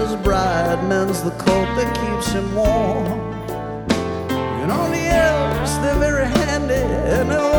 his bride, mends the coat that keeps him warm. And on the elves, they're very handy, and they'll